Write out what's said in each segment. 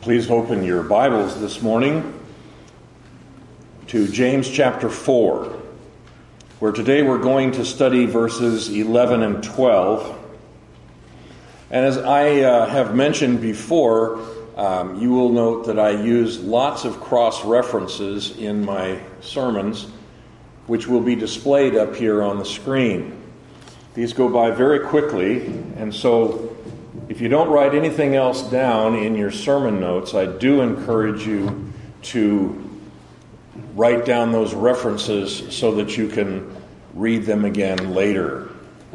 Please open your Bibles this morning to James chapter 4, where today we're going to study verses 11 and 12. And as I have mentioned before, you will note that I use lots of cross-references in my sermons, which will be displayed up here on the screen. These go by very quickly, and so if you don't write anything else down in your sermon notes, I do encourage you to write down those references so that you can read them again later.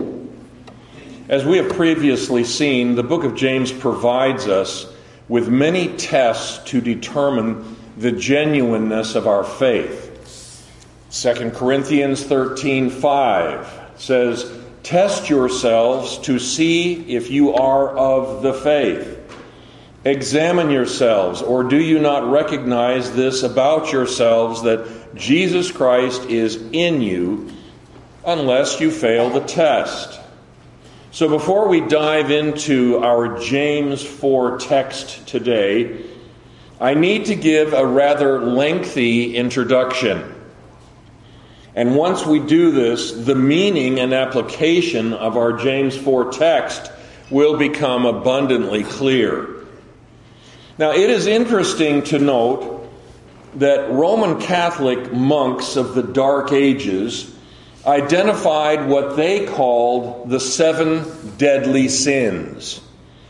As we have previously seen, the book of James provides us with many tests to determine the genuineness of our faith. 2 Corinthians 13:5 says, "Test yourselves to see if you are of the faith. Examine yourselves, or do you not recognize this about yourselves, that Jesus Christ is in you, unless you fail the test?" So before we dive into our James 4 text today, I need to give a rather lengthy introduction. And once we do this, the meaning and application of our James 4 text will become abundantly clear. Now, it is interesting to note that Roman Catholic monks of the Dark Ages identified what they called the 7 deadly sins: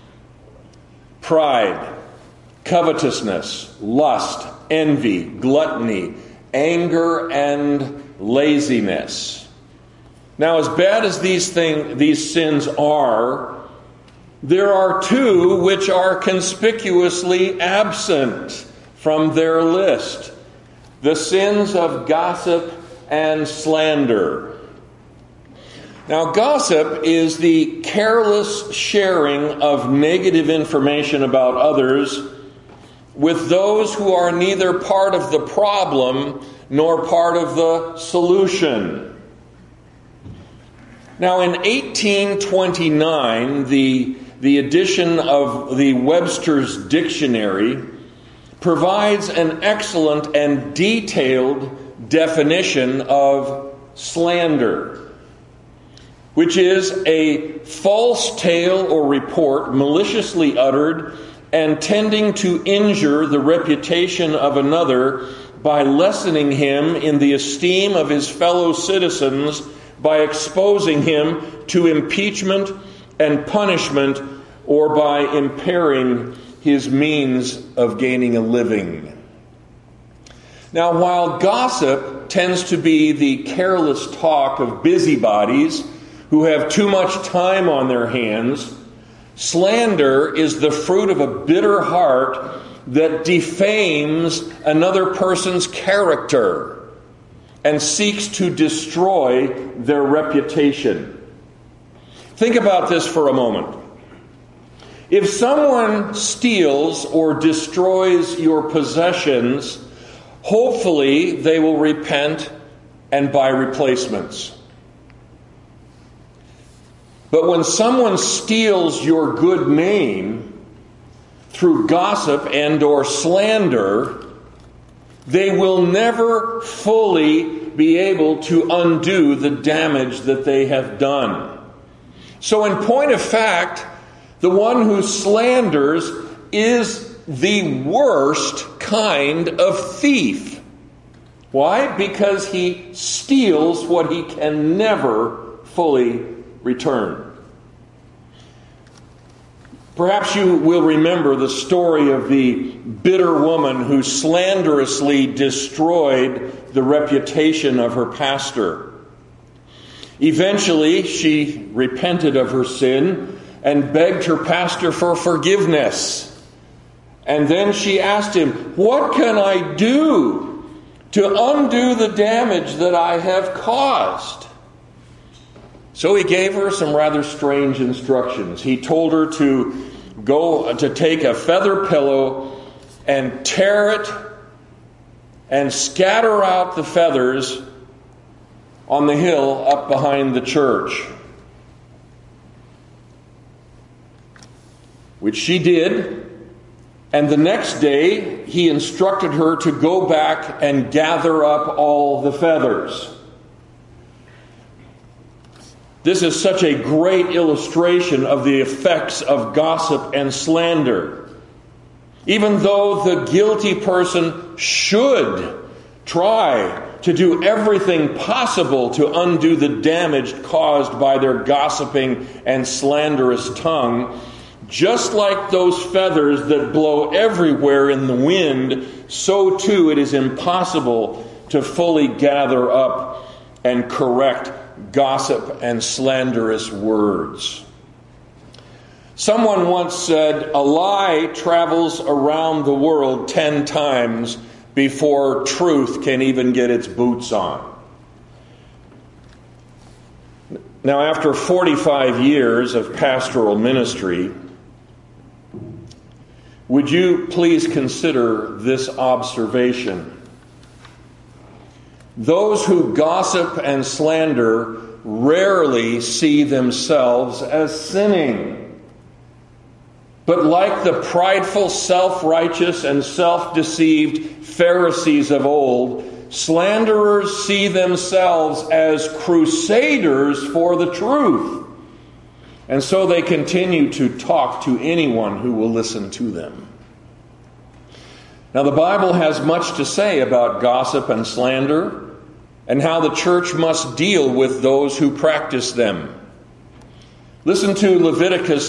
pride, covetousness, lust, envy, gluttony, anger, and laziness. Now, as bad as these sins are, there are 2 which are conspicuously absent from their list: the sins of gossip and slander. Now, gossip is the careless sharing of negative information about others with those who are neither part of the problem nor part of the solution. Now, in 1829, the edition of the Webster's Dictionary provides an excellent and detailed definition of slander, which is a false tale or report maliciously uttered and tending to injure the reputation of another by lessening him in the esteem of his fellow citizens, by exposing him to impeachment and punishment, or by impairing his means of gaining a living. Now, while gossip tends to be the careless talk of busybodies who have too much time on their hands, slander is the fruit of a bitter heart that defames another person's character and seeks to destroy their reputation. Think about this for a moment. If someone steals or destroys your possessions, hopefully they will repent and buy replacements. But when someone steals your good name through gossip and or slander, they will never fully be able to undo the damage that they have done. So in point of fact, the one who slanders is the worst kind of thief. Why? Because he steals what he can never fully return. Perhaps you will remember the story of the bitter woman who slanderously destroyed the reputation of her pastor. Eventually, she repented of her sin and begged her pastor for forgiveness. And then she asked him, "What can I do to undo the damage that I have caused?" So he gave her some rather strange instructions. He told her to take a feather pillow and tear it and scatter out the feathers on the hill up behind the church. Which she did, And the next day, he instructed her to go back and gather up all the feathers. This is such a great illustration of the effects of gossip and slander. Even though the guilty person should try to do everything possible to undo the damage caused by their gossiping and slanderous tongue, just like those feathers that blow everywhere in the wind, so too it is impossible to fully gather up and correct gossip and slanderous words. Someone once said, a lie travels around the world 10 times before truth can even get its boots on. Now, after 45 years of pastoral ministry, would you please consider this observation? Those who gossip and slander rarely see themselves as sinning. But like the prideful, self-righteous, and self-deceived Pharisees of old, slanderers see themselves as crusaders for the truth. And so they continue to talk to anyone who will listen to them. Now, the Bible has much to say about gossip and slander and how the church must deal with those who practice them. Listen to Leviticus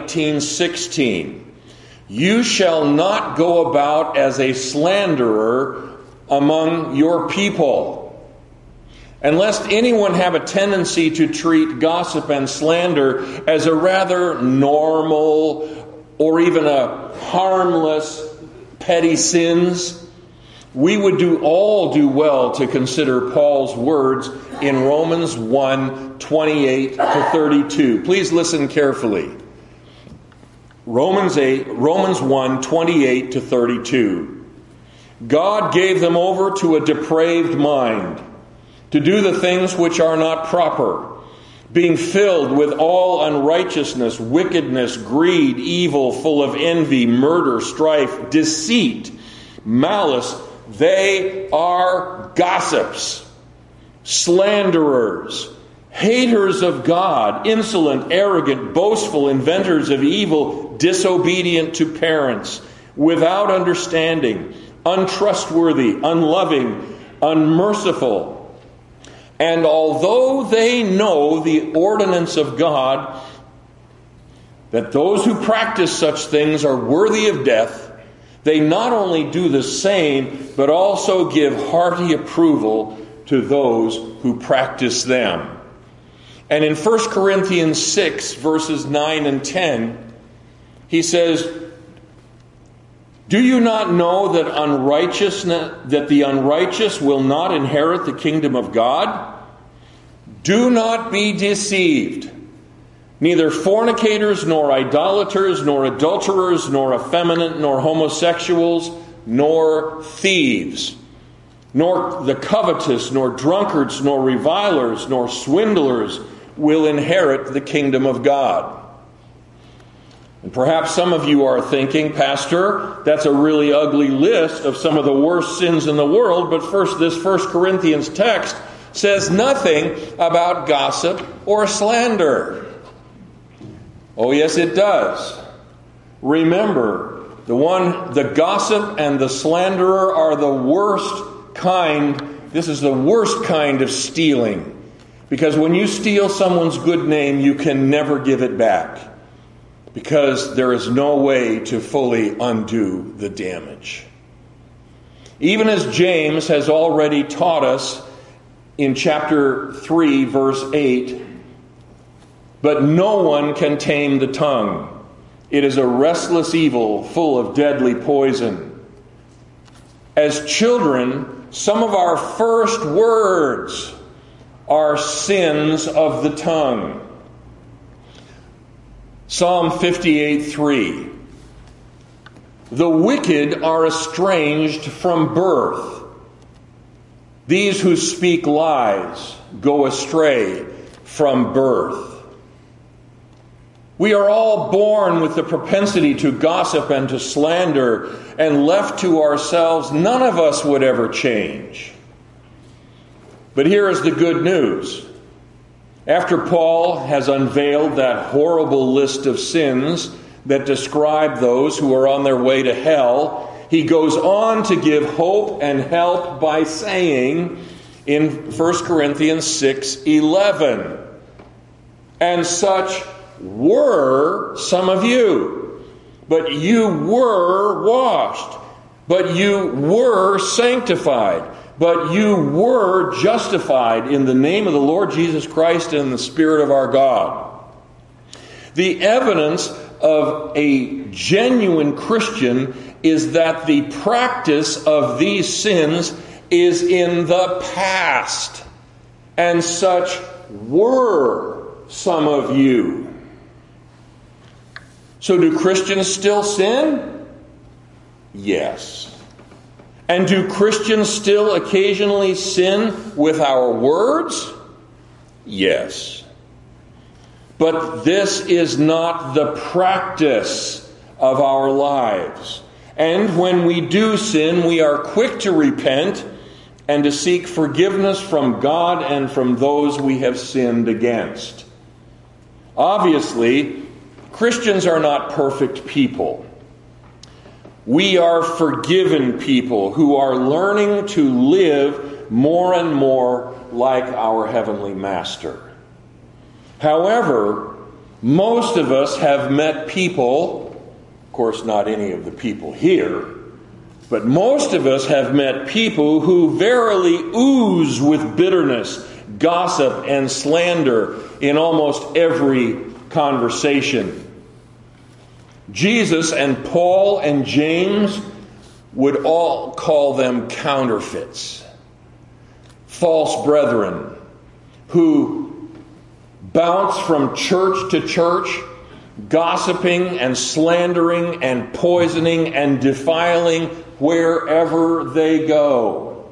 19:16. You shall not go about as a slanderer among your people. And lest anyone have a tendency to treat gossip and slander as a rather normal or even a harmless petty sins, we would all do well to consider Paul's words in Romans 1:28 to 32. Please listen carefully. Romans 1:28 to 32. God gave them over to a depraved mind, to do the things which are not proper, being filled with all unrighteousness, wickedness, greed, evil, full of envy, murder, strife, deceit, malice. They are gossips, slanderers, haters of God, insolent, arrogant, boastful, inventors of evil, disobedient to parents, without understanding, untrustworthy, unloving, unmerciful. And although they know the ordinance of God, that those who practice such things are worthy of death, they not only do the same, but also give hearty approval to those who practice them. And in 1 Corinthians 6, verses 9 and 10, he says, do you not know that the unrighteous will not inherit the kingdom of God? Do not be deceived. Neither fornicators, nor idolaters, nor adulterers, nor effeminate, nor homosexuals, nor thieves, nor the covetous, nor drunkards, nor revilers, nor swindlers will inherit the kingdom of God. And perhaps some of you are thinking, Pastor, that's a really ugly list of some of the worst sins in the world, but this 1 Corinthians text says nothing about gossip or slander. Oh, yes, it does. Remember, the gossip and the slanderer are the worst kind. This is the worst kind of stealing. Because when you steal someone's good name, you can never give it back. Because there is no way to fully undo the damage. Even as James has already taught us in chapter 3, verse 8, but no one can tame the tongue. It is a restless evil full of deadly poison. As children, some of our first words are sins of the tongue. Psalm 58:3. The wicked are estranged from birth. These who speak lies go astray from birth. We are all born with the propensity to gossip and to slander, and left to ourselves, none of us would ever change. But here is the good news. After Paul has unveiled that horrible list of sins that describe those who are on their way to hell, he goes on to give hope and help by saying in 1 Corinthians 6:11, "And such were some of you, but you were washed, but you were sanctified, but you were justified in the name of the Lord Jesus Christ and in the Spirit of our God." The evidence of a genuine Christian is that the practice of these sins is in the past. And such were some of you. So do Christians still sin? Yes. And do Christians still occasionally sin with our words? Yes. But this is not the practice of our lives. And when we do sin, we are quick to repent and to seek forgiveness from God and from those we have sinned against. Obviously, Christians are not perfect people. We are forgiven people who are learning to live more and more like our Heavenly Master. However, most of us have met people, of course not any of the people here, but most of us have met people who verily ooze with bitterness, gossip, and slander in almost every conversation. Jesus and Paul and James would all call them counterfeits. False brethren who bounce from church to church, gossiping and slandering and poisoning and defiling wherever they go.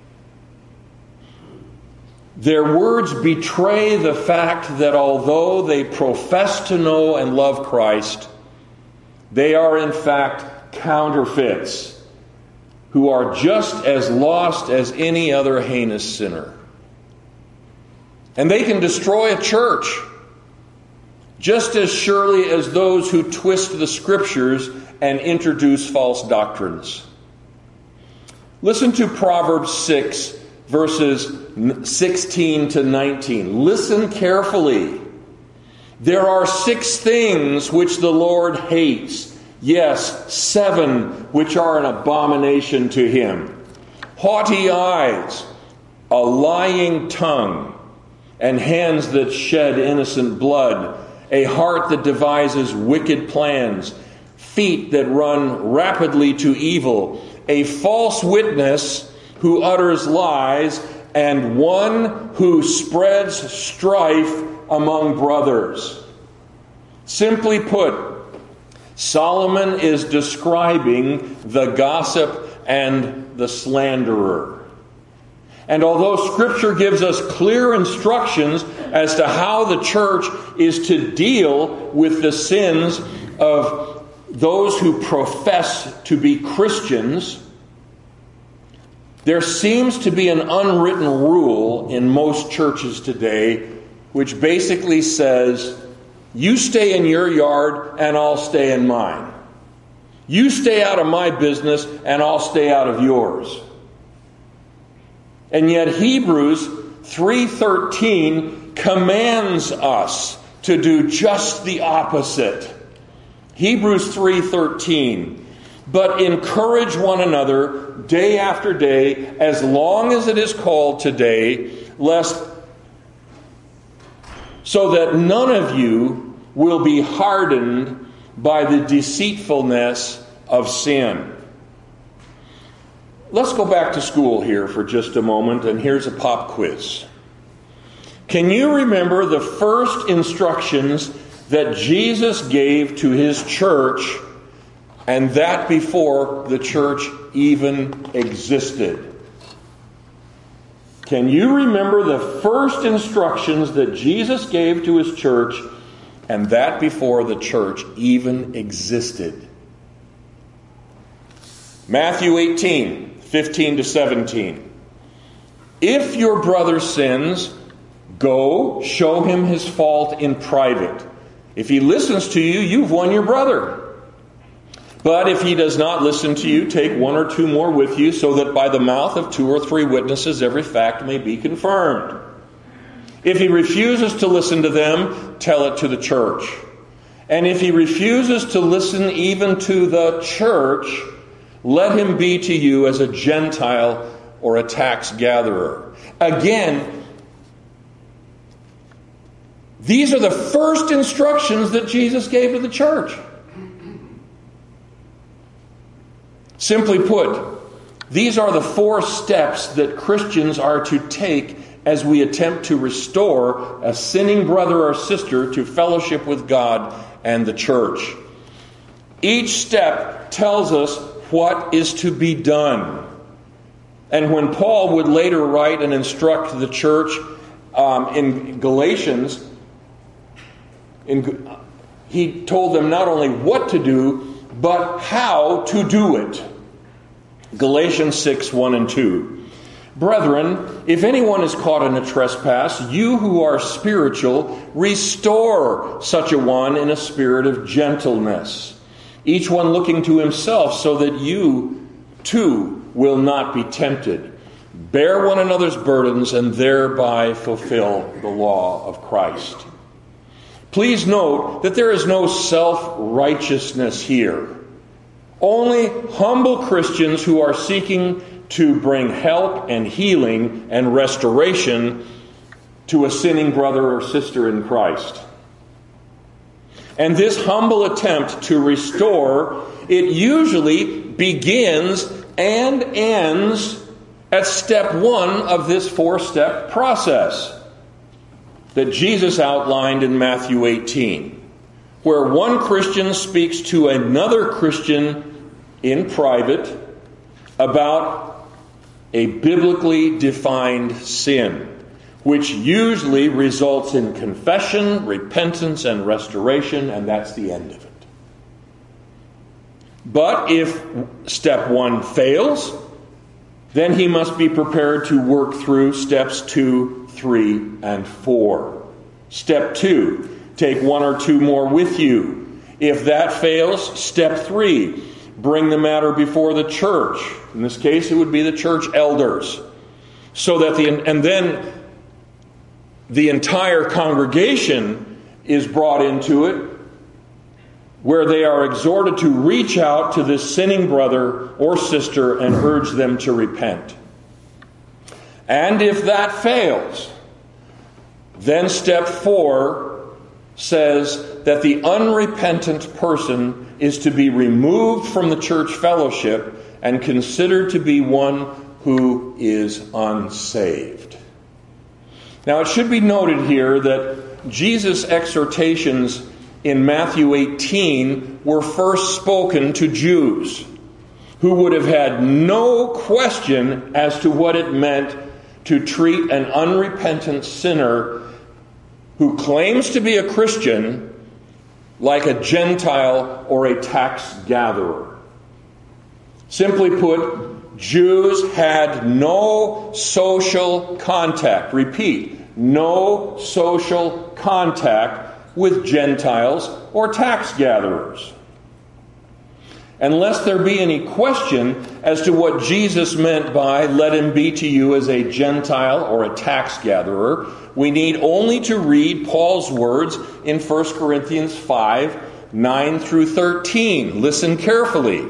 Their words betray the fact that although they profess to know and love Christ, they are in fact counterfeits who are just as lost as any other heinous sinner. And they can destroy a church just as surely as those who twist the Scriptures and introduce false doctrines. Listen to Proverbs 6, verses 16 to 19. Listen carefully. There are 6 things which the Lord hates. Yes, 7 which are an abomination to him. Haughty eyes, a lying tongue, and hands that shed innocent blood, a heart that devises wicked plans, feet that run rapidly to evil, a false witness who utters lies, and one who spreads strife among brothers. Simply put, Solomon is describing the gossip and the slanderer. And although Scripture gives us clear instructions as to how the church is to deal with the sins of those who profess to be Christians, there seems to be an unwritten rule in most churches today which basically says, you stay in your yard and I'll stay in mine. You stay out of my business and I'll stay out of yours. And yet Hebrews 3:13 commands us to do just the opposite. Hebrews 3:13, but encourage one another day after day, as long as it is called today, so that none of you will be hardened by the deceitfulness of sin. Let's go back to school here for just a moment, and here's a pop quiz. Can you remember the first instructions that Jesus gave to his church, and that before the church even existed? Can you remember the first instructions that Jesus gave to his church, and that before the church even existed. Matthew 18, 15 to 17. If your brother sins, go show him his fault in private. If he listens to you, you've won your brother. But if he does not listen to you, take one or two more with you, so that by the mouth of 2 or 3 witnesses every fact may be confirmed. If he refuses to listen to them, tell it to the church. And if he refuses to listen even to the church, let him be to you as a Gentile or a tax gatherer. Again, these are the first instructions that Jesus gave to the church. Simply put, these are the 4 steps that Christians are to take as we attempt to restore a sinning brother or sister to fellowship with God and the church. Each step tells us what is to be done. And when Paul would later write and instruct the church in Galatians, he told them not only what to do, but how to do it. Galatians 6, 1 and 2. Brethren, if anyone is caught in a trespass, you who are spiritual, restore such a one in a spirit of gentleness, each one looking to himself, so that you too will not be tempted. Bear one another's burdens and thereby fulfill the law of Christ. Please note that there is no self-righteousness here. Only humble Christians who are seeking to bring help and healing and restoration to a sinning brother or sister in Christ. And this humble attempt to restore, it usually begins and ends at step 1 of this 4-step process that Jesus outlined in Matthew 18, where one Christian speaks to another Christian in private about a biblically defined sin, which usually results in confession, repentance, and restoration, and that's the end of it. But if step 1 fails, then he must be prepared to work through steps 2, 3, and 4. Step 2, take 1 or 2 more with you. If that fails, step 3, bring the matter before the church. In this case, it would be the church elders. So that then the entire congregation is brought into it, where they are exhorted to reach out to this sinning brother or sister and urge them to repent. And if that fails, then step 4 says that the unrepentant person is to be removed from the church fellowship and considered to be one who is unsaved. Now, it should be noted here that Jesus' exhortations in Matthew 18 were first spoken to Jews who would have had no question as to what it meant to treat an unrepentant sinner who claims to be a Christian like a Gentile or a tax gatherer. Simply put, Jews had no social contact. Repeat, no social contact with Gentiles or tax gatherers. Unless there be any question as to what Jesus meant by "let him be to you as a Gentile or a tax gatherer," we need only to read Paul's words in 1 Corinthians 5, 9 through 13. Listen carefully.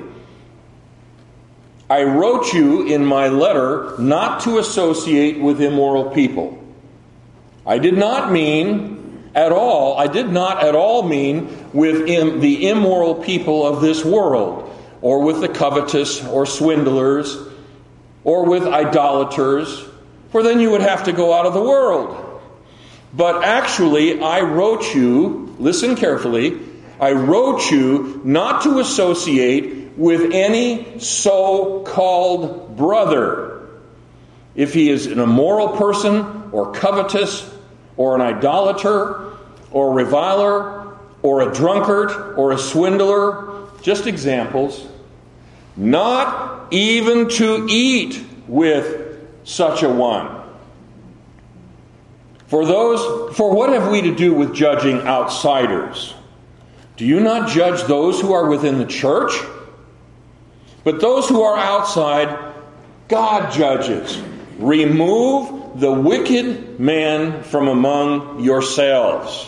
I wrote you in my letter not to associate with immoral people. I did not at all mean with the immoral people of this world, or with the covetous or swindlers, or with idolaters, for then you would have to go out of the world. But actually, I wrote you, listen carefully, I wrote you not to associate with any so-called brother, if he is an immoral person, or covetous, or an idolater, or reviler, or a drunkard, or a swindler, just examples, not even to eat with such a one. For what have we to do with judging outsiders? Do you not judge those who are within the church? But those who are outside, God judges. Remove the wicked man from among yourselves.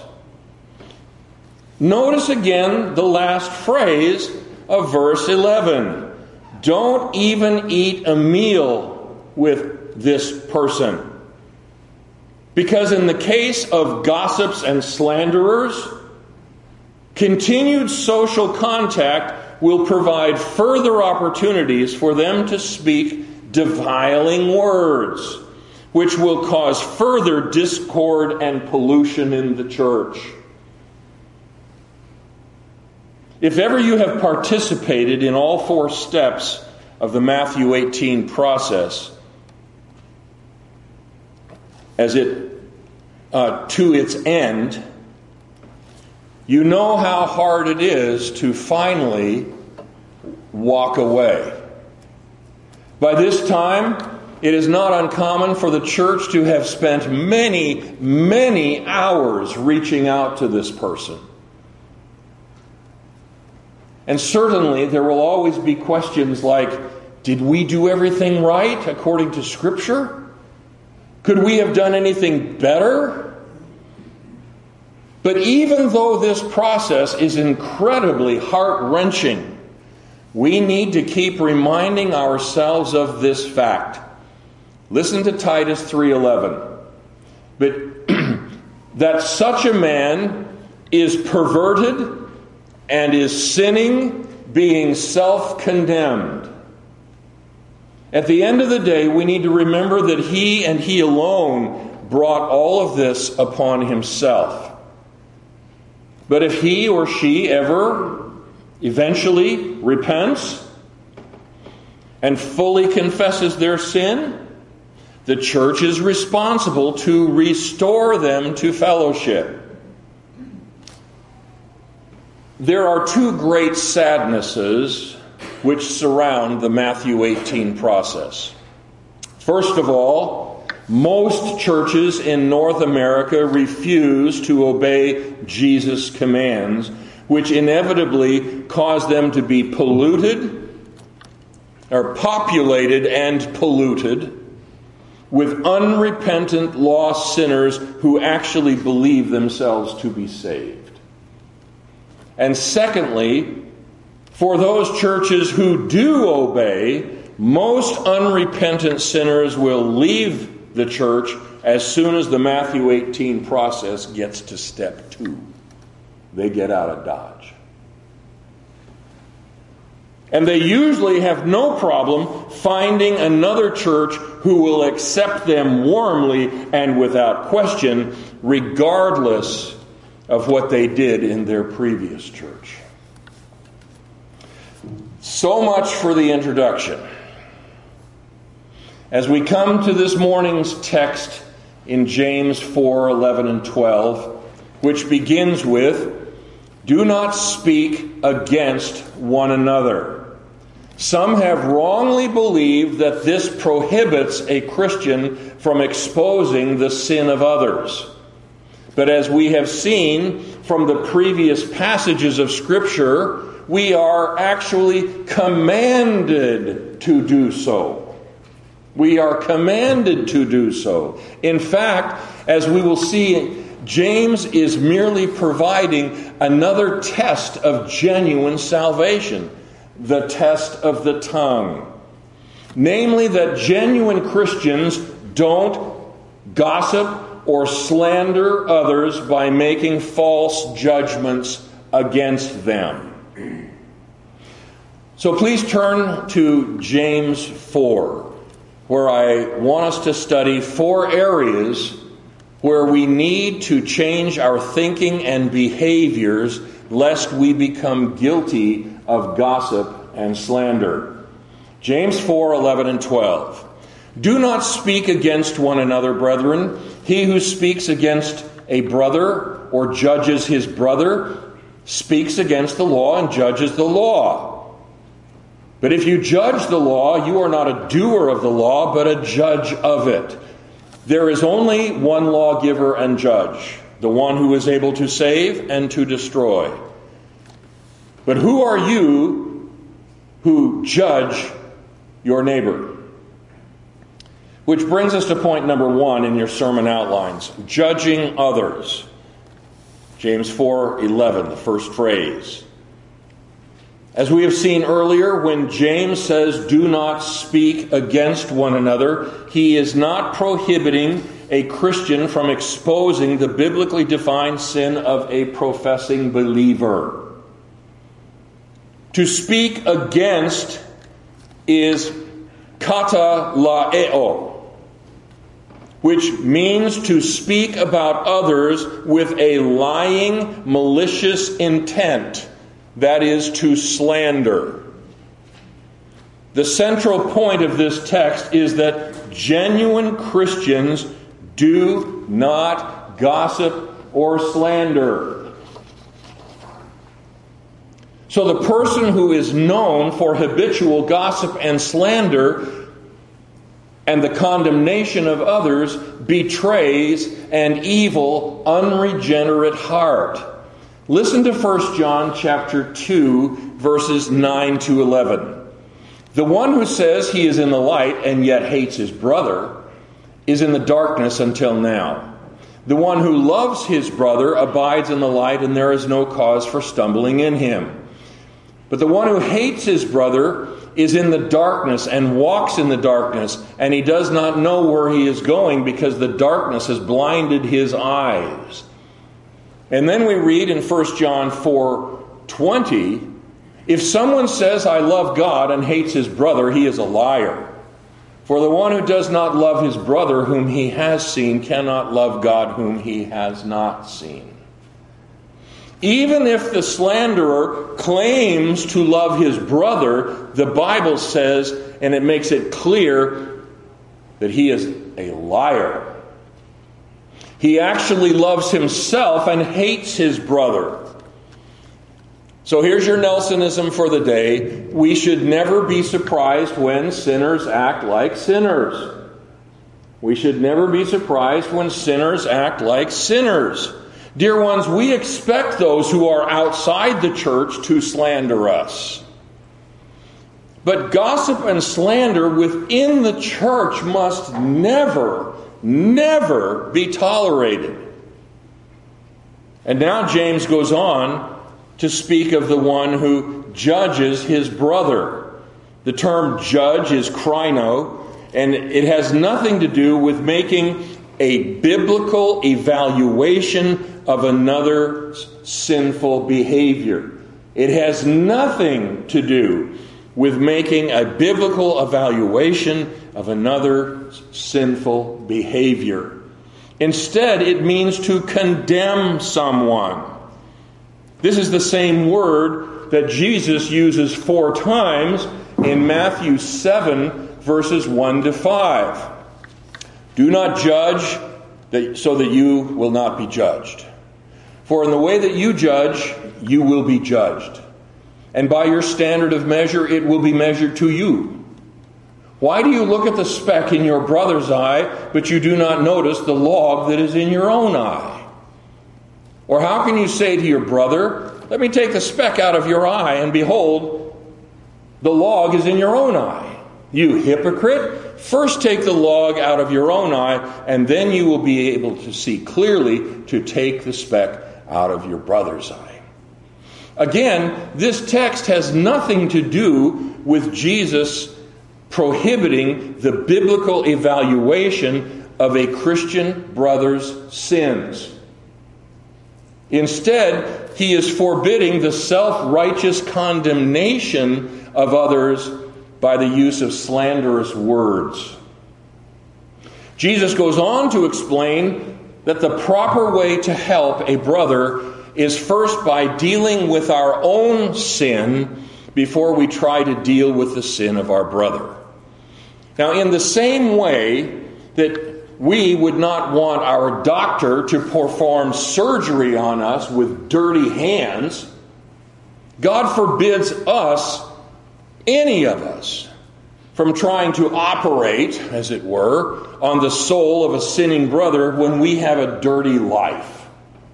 Notice again the last phrase of verse 11. Don't even eat a meal with this person. Because in the case of gossips and slanderers, continued social contact will provide further opportunities for them to speak deviling words, which will cause further discord and pollution in the church. If ever you have participated in all 4 steps of the Matthew 18 process, as it to its end, you know how hard it is to finally walk away. By this time, it is not uncommon for the church to have spent many, many hours reaching out to this person. And certainly there will always be questions like, did we do everything right according to Scripture? Could we have done anything better? But even though this process is incredibly heart-wrenching, we need to keep reminding ourselves of this fact. Listen to Titus 3:11. But that such a man is perverted and is sinning, being self-condemned. At the end of the day, we need to remember that he and he alone brought all of this upon himself. But if he or she ever eventually repents and fully confesses their sin, the church is responsible to restore them to fellowship. There are 2 great sadnesses which surround the Matthew 18 process. First of all, most churches in North America refuse to obey Jesus' commands, which inevitably cause them to be polluted, or populated and polluted, with unrepentant lost sinners who actually believe themselves to be saved. And secondly, for those churches who do obey, most unrepentant sinners will leave the church as soon as the Matthew 18 process gets to step 2. They get out of Dodge. And they usually have no problem finding another church who will accept them warmly and without question, regardless of what they did in their previous church. So much for the introduction. As we come to this morning's text in James 4:11 and 12, which begins with, "Do not speak against one another." Some have wrongly believed that this prohibits a Christian from exposing the sin of others. But as we have seen from the previous passages of Scripture, we are actually commanded to do so. We are commanded to do so. In fact, as we will see, James is merely providing another test of genuine salvation, the test of the tongue. Namely, that genuine Christians don't gossip or slander others by making false judgments against them. So please turn to James 4, where I want us to study 4 areas where we need to change our thinking and behaviors lest we become guilty of gossip and slander. James 4:11 and 12. "Do not speak against one another, brethren. He who speaks against a brother or judges his brother speaks against the law and judges the law. But if you judge the law, you are not a doer of the law, but a judge of it. There is only one lawgiver and judge, the one who is able to save and to destroy. But who are you who judge your neighbor? Which brings us to point number 1 in your sermon outlines, judging others. James 4:11, the first phrase. As we have seen earlier, when James says, do not speak against one another, he is not prohibiting a Christian from exposing the biblically defined sin of a professing believer. To speak against is kata laeo, which means to speak about others with a lying, malicious intent. That is, to slander. The central point of this text is that genuine Christians do not gossip or slander. So the person who is known for habitual gossip and slander and the condemnation of others betrays an evil, unregenerate heart. Listen to 1 John chapter 2, verses 9 to 11. The one who says he is in the light and yet hates his brother is in the darkness until now. The one who loves his brother abides in the light, and there is no cause for stumbling in him. But the one who hates his brother is in the darkness and walks in the darkness, and he does not know where he is going because the darkness has blinded his eyes. And then we read in 1 John 4:20, if someone says, I love God and hates his brother, he is a liar. For the one who does not love his brother whom he has seen cannot love God whom he has not seen. Even if the slanderer claims to love his brother, the Bible says, and it makes it clear, that he is a liar. He actually loves himself and hates his brother. So here's your Nelsonism for the day. We should never be surprised when sinners act like sinners. We should never be surprised when sinners act like sinners. Dear ones, we expect those who are outside the church to slander us. But gossip and slander within the church must never be tolerated. And now James goes on to speak of the one who judges his brother. The term judge is krino, and it has nothing to do with making a biblical evaluation of another's sinful behavior. It has nothing to do with making a biblical evaluation of another's sinful behavior. Instead, it means to condemn someone. This is the same word that Jesus uses 4 times in Matthew 7, verses 1 to 5. Do not judge so that you will not be judged. For in the way that you judge, you will be judged. And by your standard of measure, it will be measured to you. Why do you look at the speck in your brother's eye, but you do not notice the log that is in your own eye? Or how can you say to your brother, let me take the speck out of your eye, and behold, the log is in your own eye? You hypocrite, first take the log out of your own eye, and then you will be able to see clearly to take the speck out of your brother's eye. Again, this text has nothing to do with Jesus prohibiting the biblical evaluation of a Christian brother's sins. Instead, he is forbidding the self-righteous condemnation of others by the use of slanderous words. Jesus goes on to explain that the proper way to help a brother is first by dealing with our own sin before we try to deal with the sin of our brother. Now, in the same way that we would not want our doctor to perform surgery on us with dirty hands, God forbids us, any of us, from trying to operate, as it were, on the soul of a sinning brother when we have a dirty life.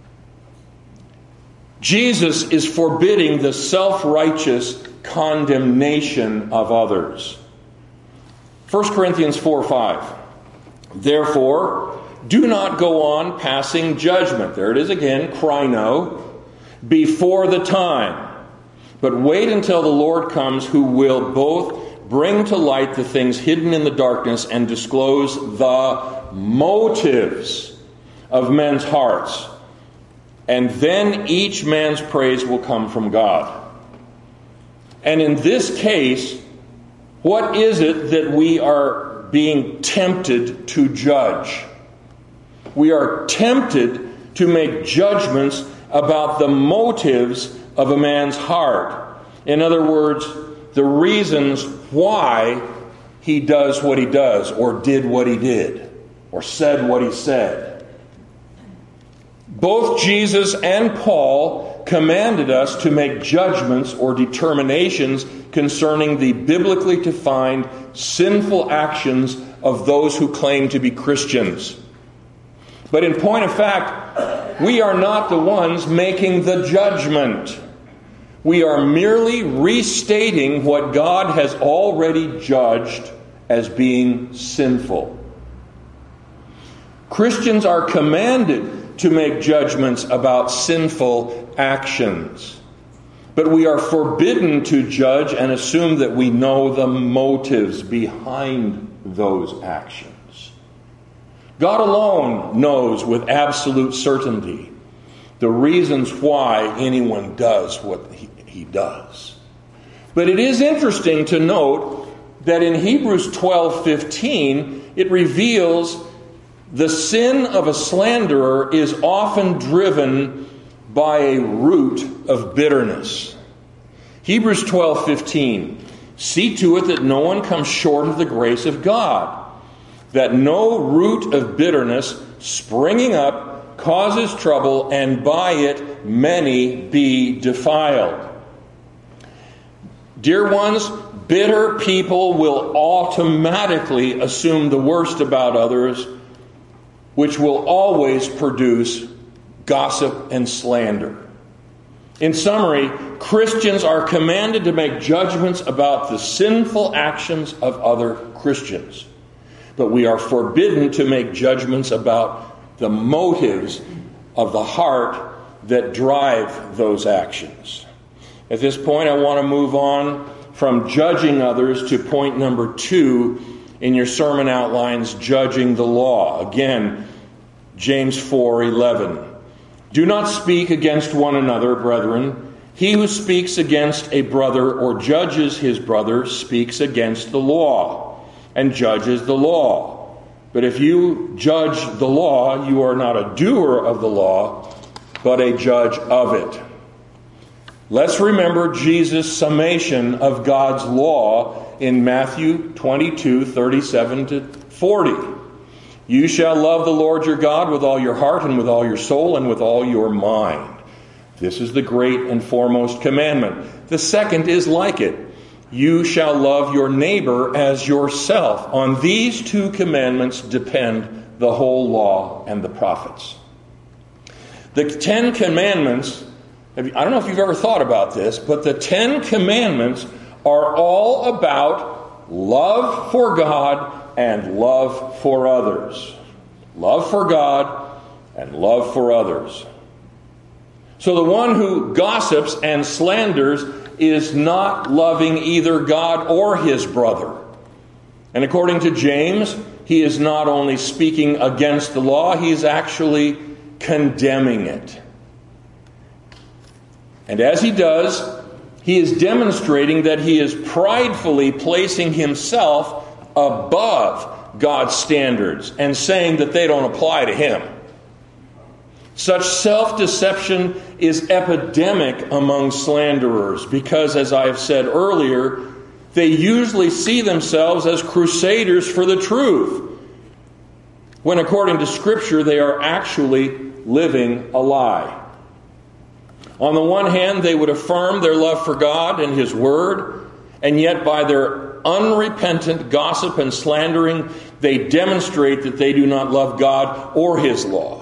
Jesus is forbidding the self-righteous condemnation of others. 1 Corinthians 4:5. Therefore, do not go on passing judgment. There it is again, krino, before the time. But wait until the Lord comes, who will both bring to light the things hidden in the darkness and disclose the motives of men's hearts. And then each man's praise will come from God. And in this case, what is it that we are being tempted to judge? We are tempted to make judgments about the motives of a man's heart. In other words, the reasons why he does what he does, or did what he did, or said what he said. Both Jesus and Paul commanded us to make judgments or determinations concerning the biblically defined sinful actions of those who claim to be Christians. But in point of fact, we are not the ones making the judgment. We are merely restating what God has already judged as being sinful. Christians are commanded to make judgments about sinful actions, but we are forbidden to judge and assume that we know the motives behind those actions. God alone knows with absolute certainty the reasons why anyone does what he does. But it is interesting to note that in Hebrews 12:15, it reveals the sin of a slanderer is often driven by a root of bitterness. Hebrews 12:15, see to it that no one comes short of the grace of God, that no root of bitterness springing up causes trouble, and by it many be defiled. Dear ones, bitter people will automatically assume the worst about others, which will always produce gossip and slander. In summary, Christians are commanded to make judgments about the sinful actions of other Christians, but we are forbidden to make judgments about the motives of the heart that drive those actions. At this point, I want to move on from judging others to point number 2 in your sermon outlines, judging the law. Again, James 4:11. Do not speak against one another, brethren. He who speaks against a brother or judges his brother speaks against the law and judges the law. But if you judge the law, you are not a doer of the law, but a judge of it. Let's remember Jesus' summation of God's law in Matthew 22:37-40. You shall love the Lord your God with all your heart and with all your soul and with all your mind. This is the great and foremost commandment. The second is like it. You shall love your neighbor as yourself. On these 2 commandments depend the whole law and the prophets. The 10 commandments, I don't know if you've ever thought about this, but the 10 commandments are all about love for God and love for others. Love for God and love for others. So the one who gossips and slanders is not loving either God or his brother. And according to James, he is not only speaking against the law, he is actually condemning it. And as he does, he is demonstrating that he is pridefully placing himself above God's standards and saying that they don't apply to him. Such self-deception is epidemic among slanderers because, as I have said earlier, they usually see themselves as crusaders for the truth, when according to Scripture they are actually living a lie. On the one hand, they would affirm their love for God and His Word, and yet by their unrepentant gossip and slandering, they demonstrate that they do not love God or His law.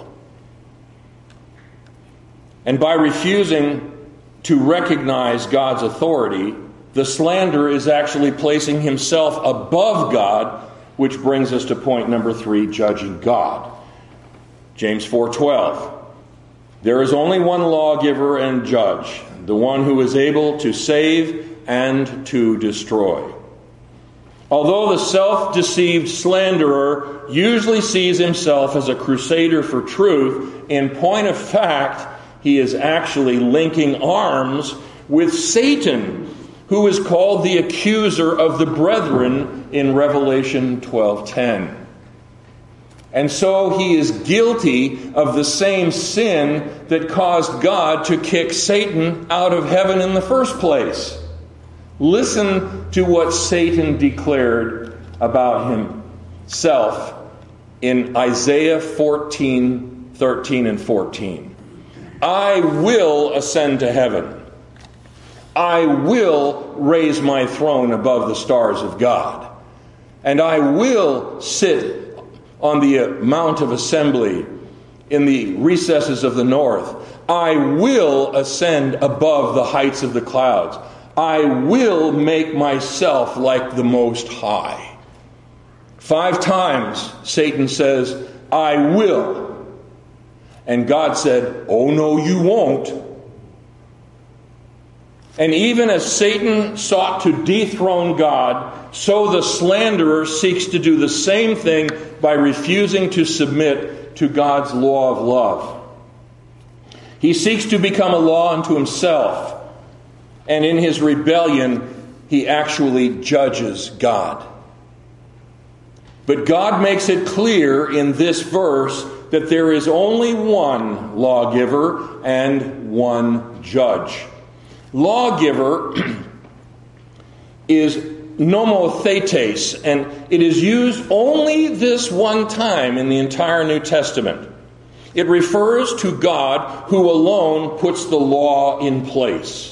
And by refusing to recognize God's authority, the slanderer is actually placing himself above God, which brings us to point number 3, judging God. James 4:12. There is only one lawgiver and judge, the one who is able to save and to destroy. Although the self-deceived slanderer usually sees himself as a crusader for truth, in point of fact, he is actually linking arms with Satan, who is called the accuser of the brethren in Revelation 12:10. And so he is guilty of the same sin that caused God to kick Satan out of heaven in the first place. Listen to what Satan declared about himself in Isaiah 14:13 and 14. I will ascend to heaven. I will raise my throne above the stars of God. And I will sit on the mount of assembly in the recesses of the north. I will ascend above the heights of the clouds. I will make myself like the Most High. 5 times Satan says, I will. And God said, oh no, you won't. And even as Satan sought to dethrone God, so the slanderer seeks to do the same thing by refusing to submit to God's law of love. He seeks to become a law unto himself. And in his rebellion, he actually judges God. But God makes it clear in this verse that there is only one lawgiver and one judge. Lawgiver is nomothetes, and it is used only this one time in the entire New Testament. It refers to God who alone puts the law in place.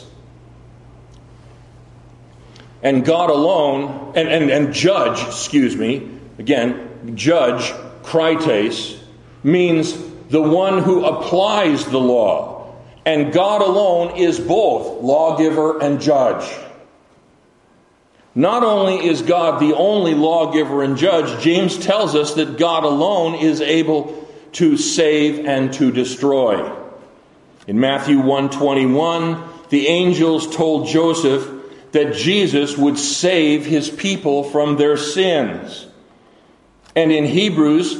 And God alone, and judge, again, judge, krites, means the one who applies the law. And God alone is both lawgiver and judge. Not only is God the only lawgiver and judge, James tells us that God alone is able to save and to destroy. In Matthew 1:21, the angels told Joseph that Jesus would save his people from their sins. And in Hebrews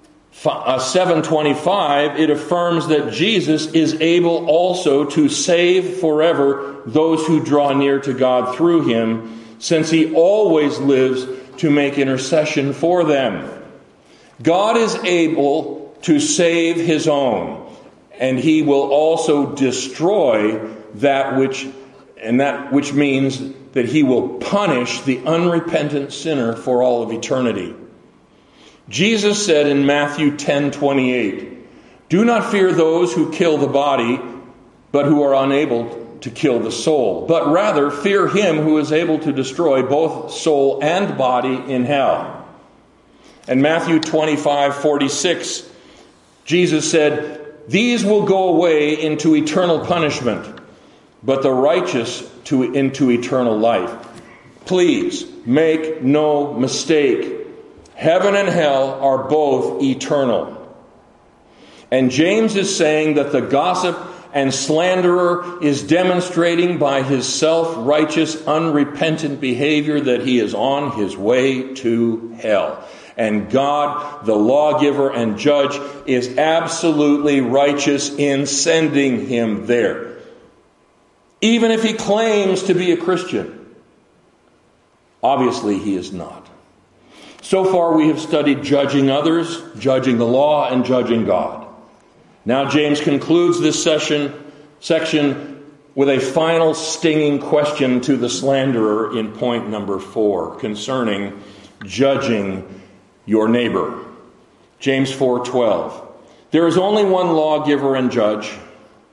7:25, it affirms that Jesus is able also to save forever those who draw near to God through him, since he always lives to make intercession for them. God is able to save his own, and he will also destroy that which means that he will punish the unrepentant sinner for all of eternity. Jesus said in Matthew 10:28, do not fear those who kill the body, but who are unable to kill the soul, but rather fear him who is able to destroy both soul and body in hell. And Matthew 25:46, Jesus said, these will go away into eternal punishment, but the righteous into eternal life. Please make no mistake. Heaven and hell are both eternal. And James is saying that the gossip and slanderer is demonstrating by his self-righteous, unrepentant behavior that he is on his way to hell. And God, the lawgiver and judge, is absolutely righteous in sending him there. Even if he claims to be a Christian. Obviously, he is not. So far, we have studied judging others, judging the law, and judging God. Now, James concludes this section with a final stinging question to the slanderer in point number 4, concerning judging your neighbor. James 4:12. There is only one lawgiver and judge, the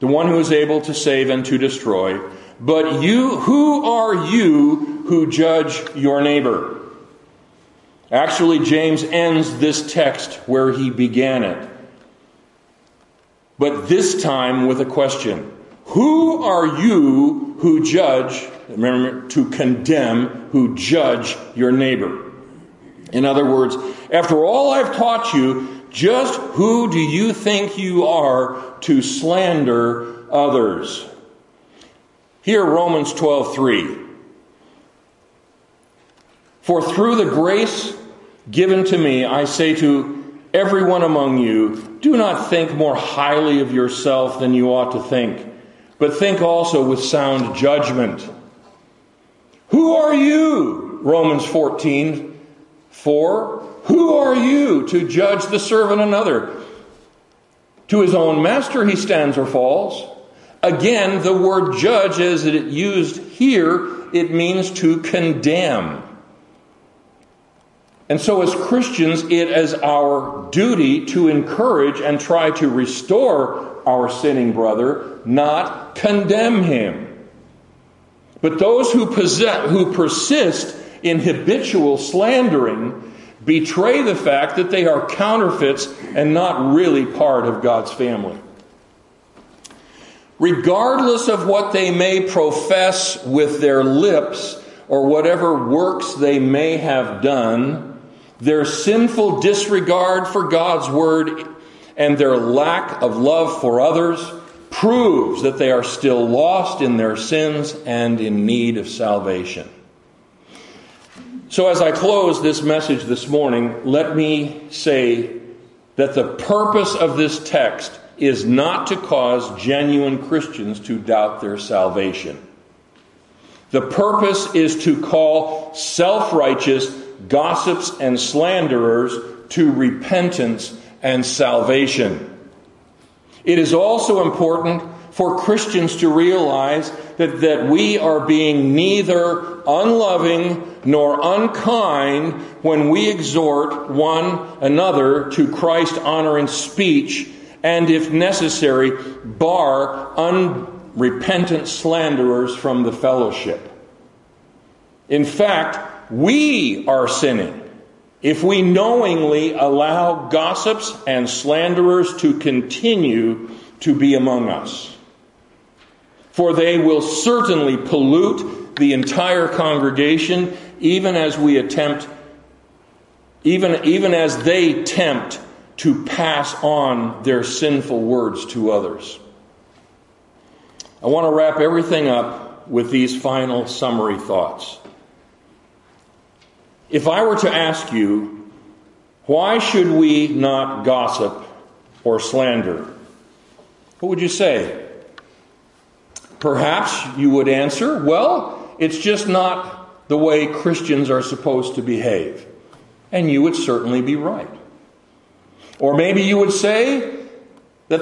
the one who is able to save and to destroy. But you, who are you who judge your neighbor? Actually, James ends this text where he began it. But this time with a question. Who are you who judge, remember, to condemn, who judge your neighbor? In other words, after all I've taught you, just who do you think you are to slander others? Here, Romans 12:3. For through the grace given to me, I say to everyone among you, do not think more highly of yourself than you ought to think, but think also with sound judgment. Who are you? Romans 14:4. Who are you to judge the servant another? To his own master he stands or falls. Again, the word judge, as it used here, it means to condemn. And so as Christians, it is our duty to encourage and try to restore our sinning brother, not condemn him. But those who persist in habitual slandering betray the fact that they are counterfeits and not really part of God's family. Regardless of what they may profess with their lips or whatever works they may have done, their sinful disregard for God's word and their lack of love for others proves that they are still lost in their sins and in need of salvation. So as I close this message this morning, let me say that the purpose of this text is not to cause genuine Christians to doubt their salvation. The purpose is to call self-righteous gossips and slanderers to repentance and salvation. It is also important for Christians to realize that we are being neither unloving nor unkind when we exhort one another to Christ-honoring speech and, if necessary, bar unrepentant slanderers from the fellowship. In fact, we are sinning if we knowingly allow gossips and slanderers to continue to be among us. For they will certainly pollute the entire congregation, even as they tempt to pass on their sinful words to others. I want to wrap everything up with these final summary thoughts. If I were to ask you, why should we not gossip or slander? What would you say? Perhaps you would answer, well, it's just not the way Christians are supposed to behave. And you would certainly be right. Or maybe you would say that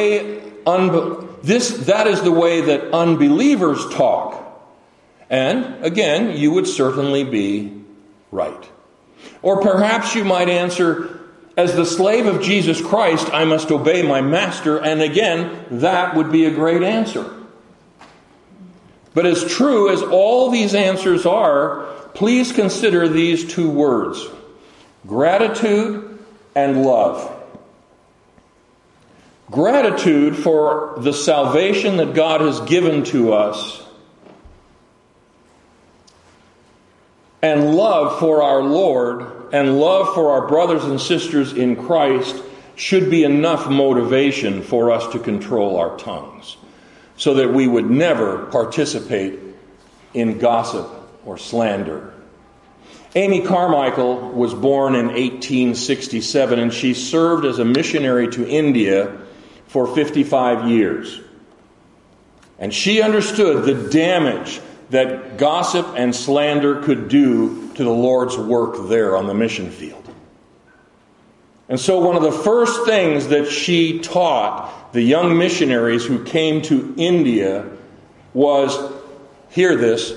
that is the way that unbelievers talk. And again, you would certainly be right. Or perhaps you might answer, as the slave of Jesus Christ, I must obey my master. And again, that would be a great answer. But as true as all these answers are, please consider these two words: gratitude and love. Gratitude for the salvation that God has given to us, and love for our Lord, and love for our brothers and sisters in Christ should be enough motivation for us to control our tongues, so that we would never participate in gossip or slander. Amy Carmichael was born in 1867, and she served as a missionary to India for 55 years. And she understood the damage that gossip and slander could do to the Lord's work there on the mission field. And so one of the first things that she taught the young missionaries who came to India was, hear this,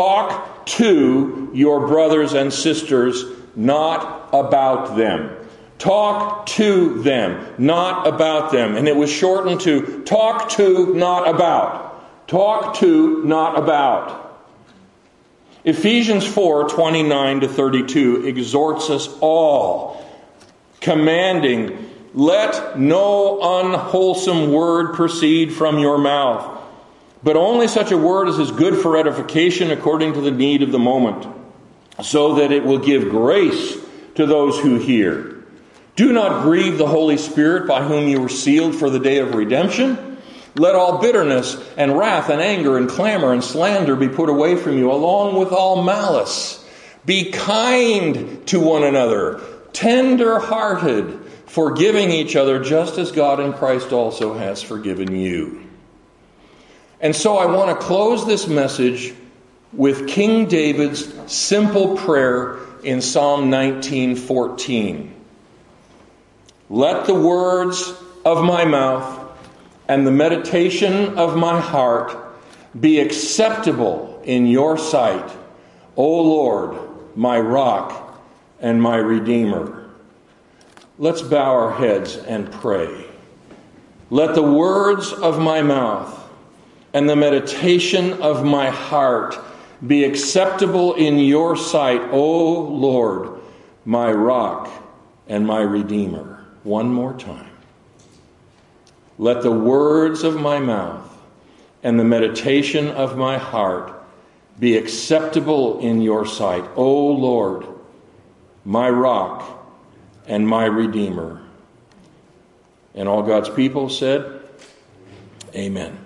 talk to your brothers and sisters, not about them. Talk to them, not about them. And it was shortened to talk to, not about. Talk to, not about. Ephesians 4:29-32 exhorts us all, commanding, let no unwholesome word proceed from your mouth, but only such a word as is good for edification according to the need of the moment, so that it will give grace to those who hear. Do not grieve the Holy Spirit, by whom you were sealed for the day of redemption. Let all bitterness and wrath and anger and clamor and slander be put away from you, along with all malice. Be kind to one another, tender-hearted, forgiving each other, just as God in Christ also has forgiven you. And so I want to close this message with King David's simple prayer in Psalm 19:14. Let the words of my mouth and the meditation of my heart be acceptable in your sight, O Lord, my rock and my redeemer. Let's bow our heads and pray. Let the words of my mouth and the meditation of my heart be acceptable in your sight, O Lord, my rock and my redeemer. One more time. Let the words of my mouth and the meditation of my heart be acceptable in your sight, O Lord, my rock and my redeemer. And all God's people said, Amen.